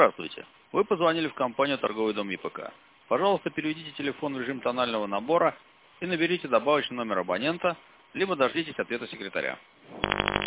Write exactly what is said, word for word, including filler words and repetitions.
Здравствуйте. Вы позвонили в компанию «Торговый дом ИПК». Пожалуйста, переведите телефон в режим тонального набора и наберите добавочный номер абонента, либо дождитесь ответа секретаря.